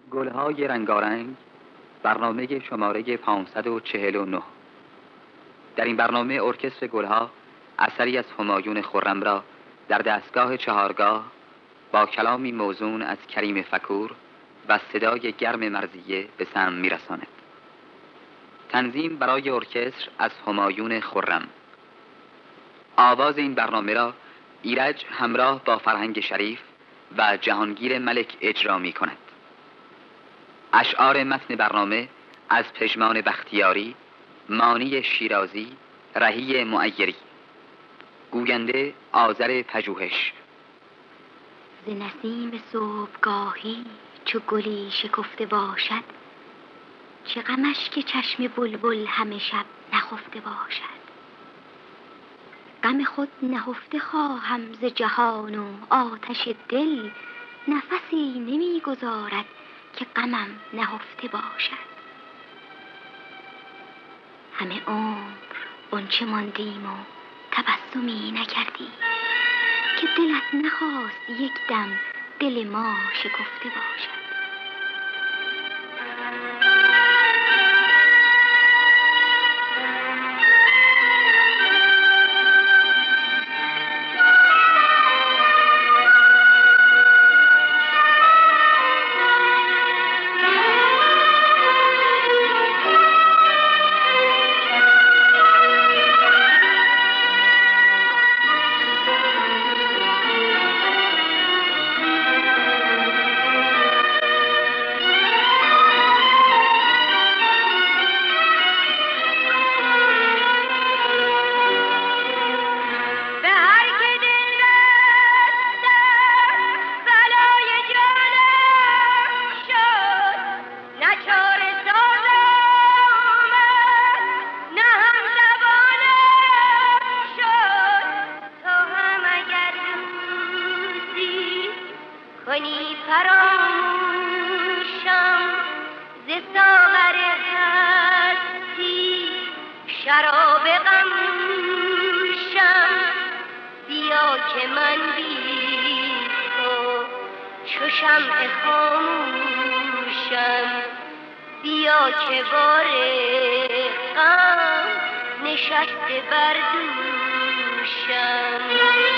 گلهای رنگارنگ، برنامه شماره 549. در این برنامه ارکستر گلها اثری از همایون خرم را در دستگاه چهارگاه با کلامی موزون از کریم فکور و صدای گرم مرضیه به سمع میرساند. تنظیم برای ارکستر از همایون خرم. آواز این برنامه را ایرج همراه با فرهنگ شریف و جهانگیر ملک اجرا می کند. اشعار متن برنامه از پژمان بختیاری، مانی شیرازی، رهی معیری. گوینده آذر پژوهش. ز نسیم صبحگاهی چو گلی شکفته باشد، چه غمش که چشم بلبل همه شب نخفته باشد. غم خود نهفته خواهم ز جهان و آتش دل نفسی نمیگذارد که غمم نهفته باشد. همه عمر غنچه ماندیم و تبسمی نکردیم که دلت نخواست یک دم دل ما شکفته باشد. شراب غم نوشم بیا که من بی تو چو شمع خاموشم. بیا که بار غم نشسته بر دوشم.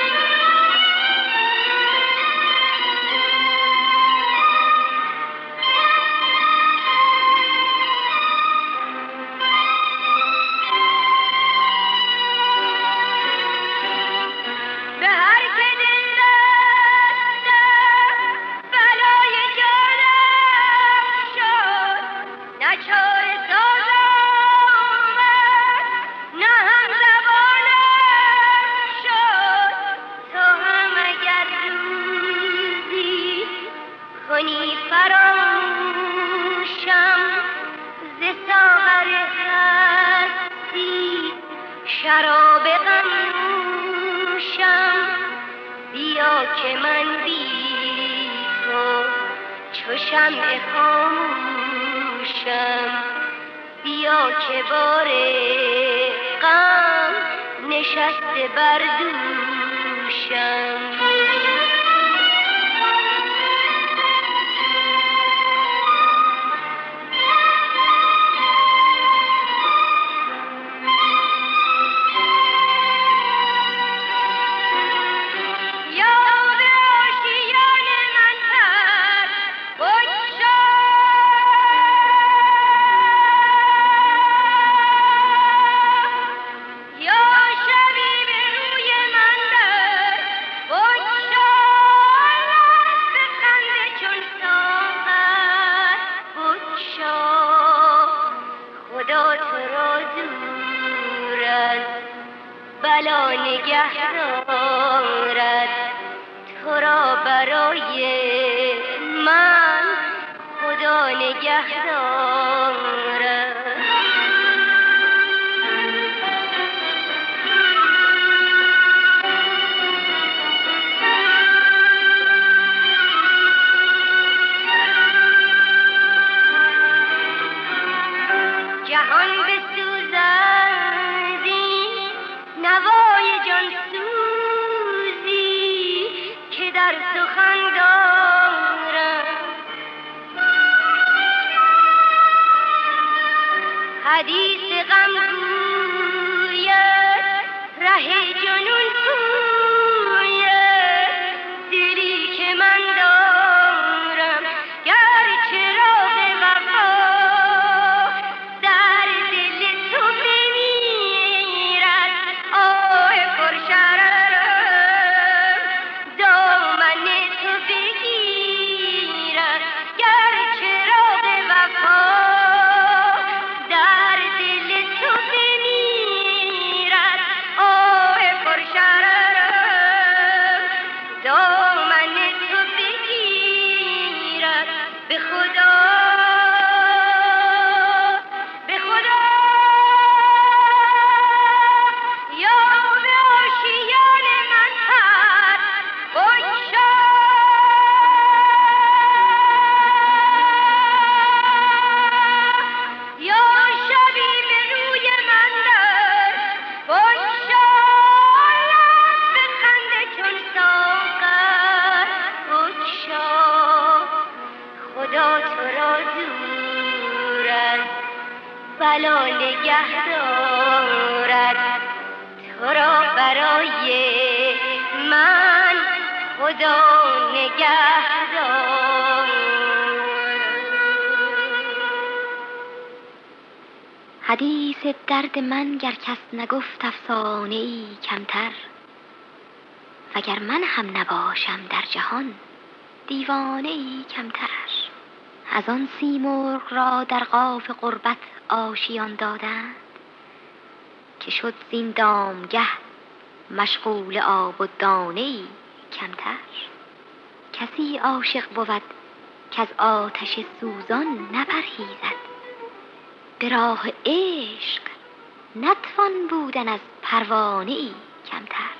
شراب غم نوشم بیا که من بی تو چو شمع خاموشم. بیا که بار غم نشسته بر دوشم. بلا نگه دارد تو را برای من خدا نگه دارد. جهان بسوزندی نوای جان سوزی که در سخن دارم. حدیث غم گوید ره جنون گوید دلی که من دارم گرچه راز وفا در دل تو بمیرد آه پرشررم دامن تو بگیرد گرچه راز وفا در دل تو بمیرد آه پرشررم دامن تو بگیرد به خدا به خدا یا به آشیان من پر بگشا یا شبی به روی من در بگشا لب به خنده چون ساغر بگشا خدا تو را دور از بلا نگه دارد تو را برای من خدا نگه دارد. حدیث درد من گر کس نگفت افسانه ای کمتر، وگر من هم نباشم در جهان دیوانه ای کمتر. از آن سیمرغ را در قاف غربت آشیان دادند که شد زین دامگه مشغول آب و دانه ای کمتر. کسی عاشق بود که از آتش سوزان نپرهیزد، به راه عشق نتوان بودن از پروانه ای کمتر.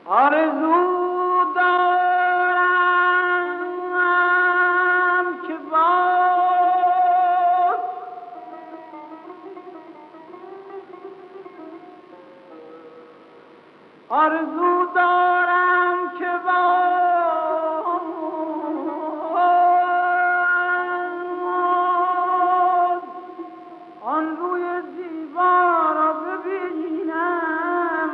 آرزو دارم که باز آرزو دارم که باز آن روی زیبا را ببینم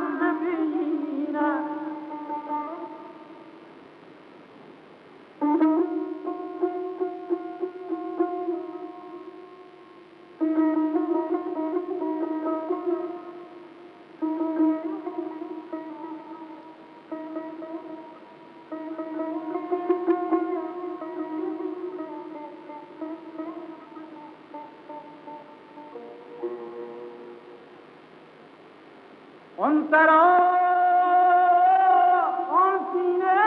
آن سرا آن سینه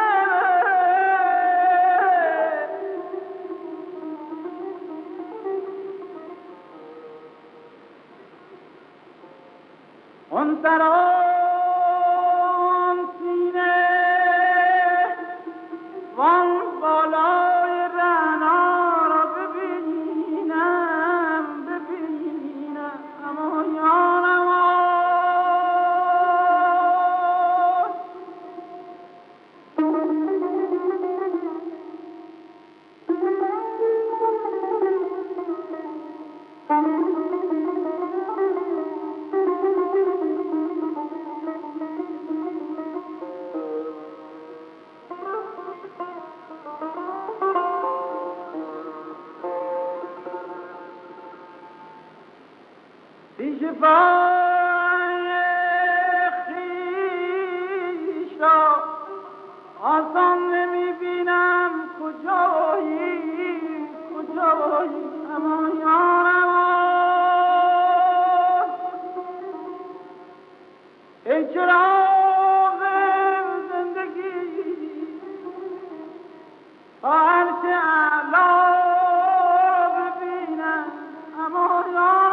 آن سرا آن سینه وان بالای رعنا را ببینم اما یارم پیش پای خویش را آسان نمیبینم کجایی اما یارم ای چراغ زندگی تا عرش اعلا ببینم اما یارم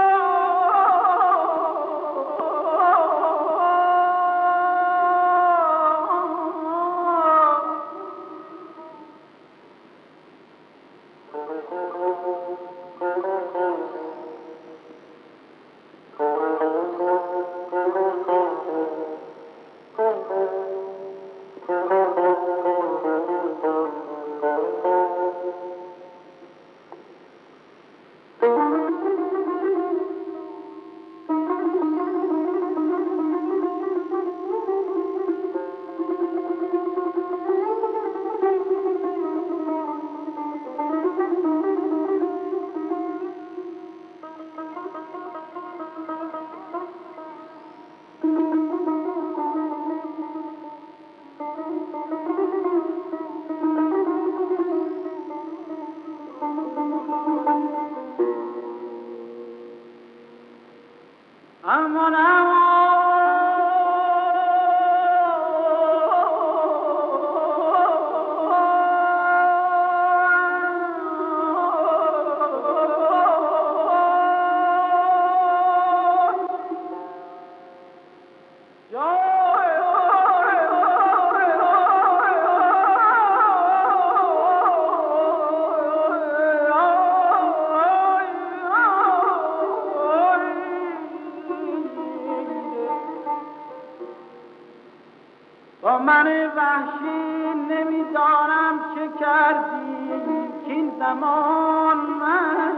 با من وحشی نمیدانم چه کردی که این زمان من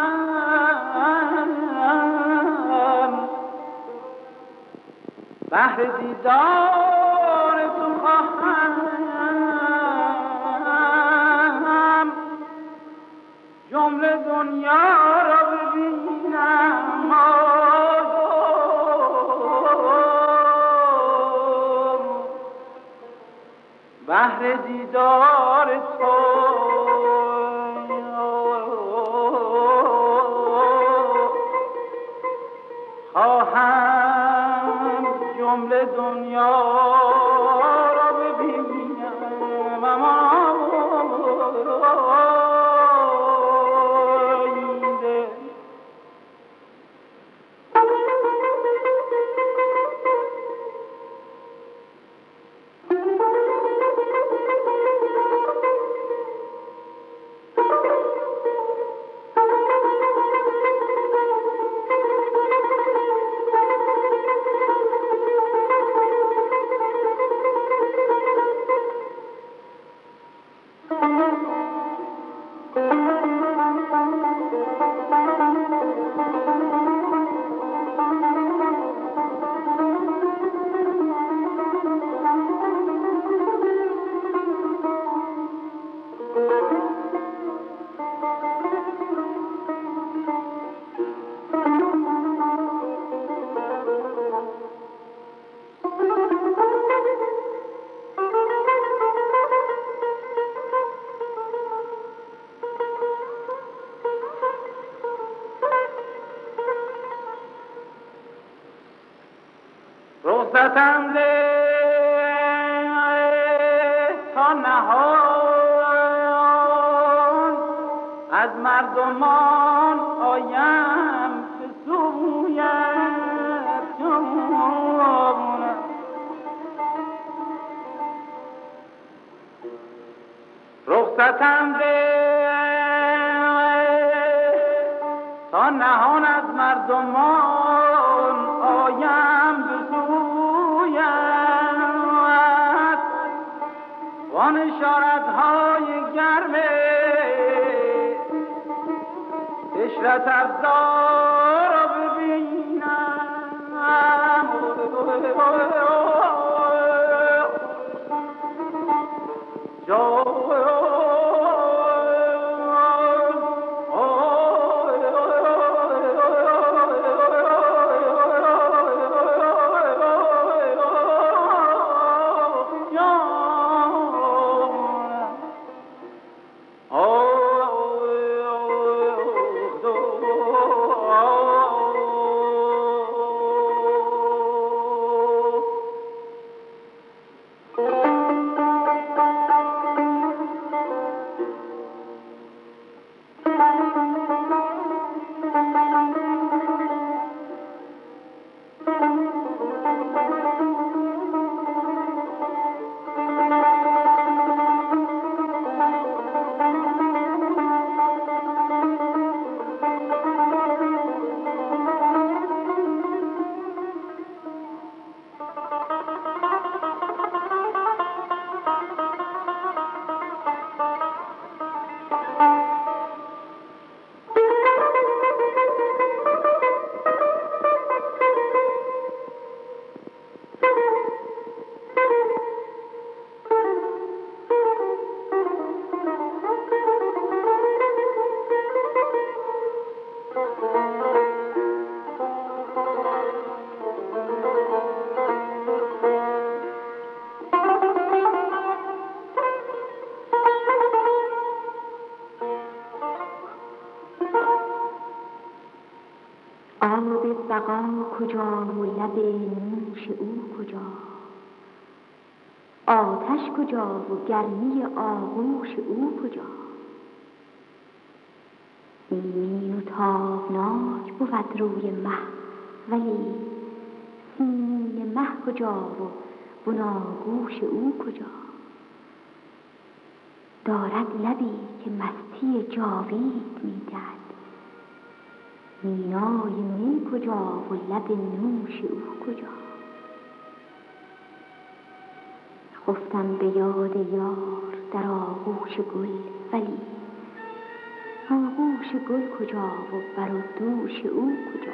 بهر دیدار تو خواهم جمله دنیا را ببینم بهر دیدار تو خواهم جمله دنیا را ببینم اما تا نهان از مردمان آیم به سویت جانم. رخصتم ده تا نهان از مردمان آیم به سویت وان اشارتهای گرم عشرت افزار را ببینم. آب بقا کجا و لب نوش او کجا؟ آتش کجا و گرمی آغوش او کجا؟ ایمن و تابناک بود روی مه، ولی سینه مه کجا و بناگوش او کجا؟ دارد لبی که مستی جاوید میدهد، مینای می کجا و لب نوش او کجا؟ خفتم به یاد یار در آغوش گل، ولی آغوش گل کجا و بر و دوش او کجا؟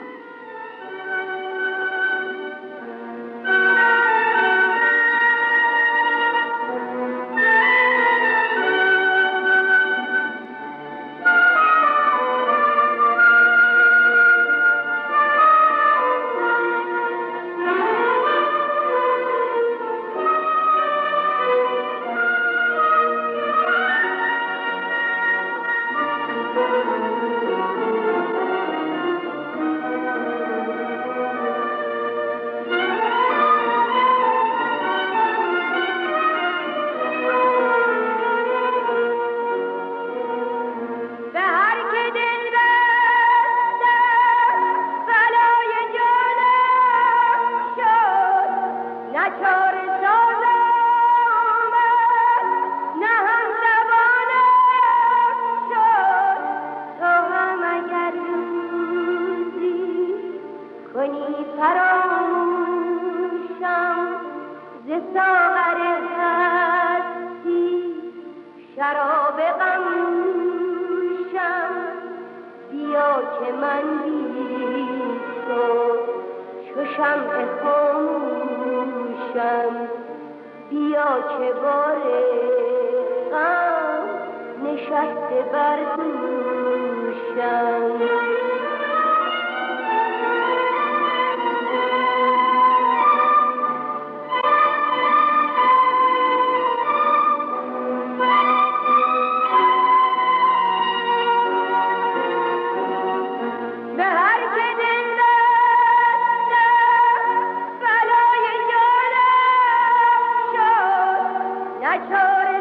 چاره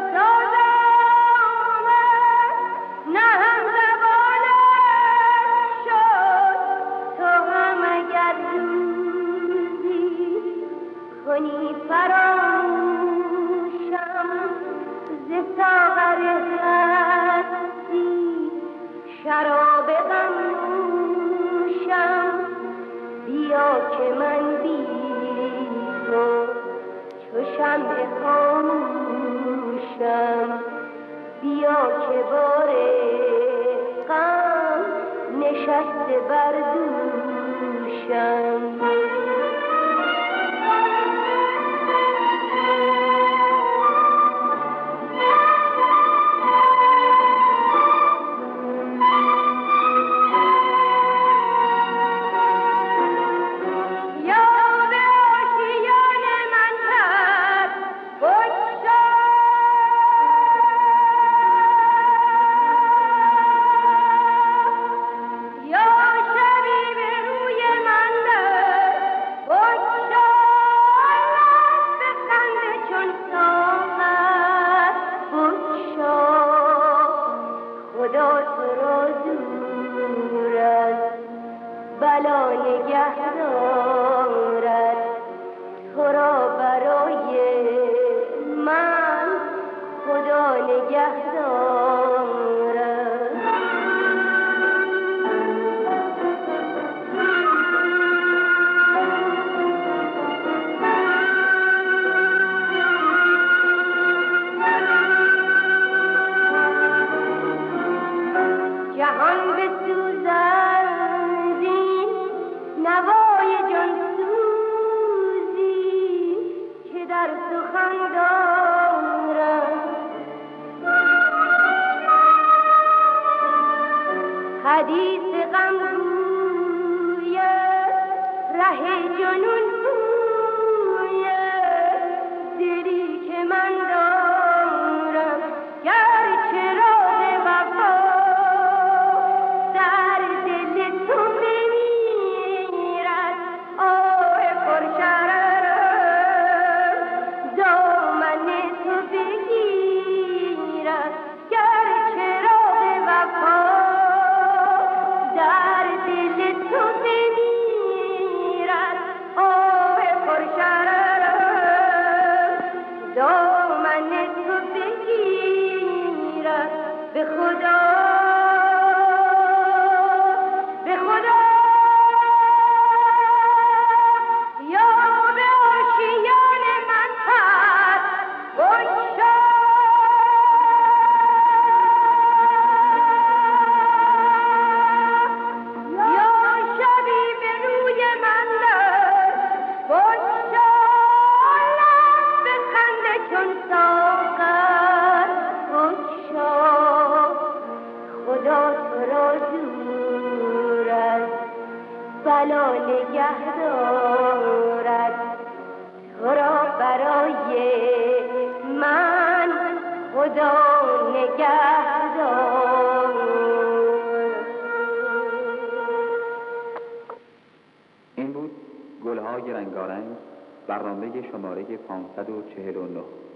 دوشم، بیا که بار غم نشسته بر دوشم. حدیث غم گوید ره جنون گوید دلی که من دارم گرچه راه وفا در دل تو بمیرد آه پرشررم دامن تو بگیرد گرچه راه وفا در دل تو بمیرد آه پرشررم دامن تو بگیرد به خدا به خدا یا به آشیان من پس بگشا بلا نگه دارد تو را برای من خدا نگه دارد. این بود گلهای رنگارنگ، برنامه شماره 549.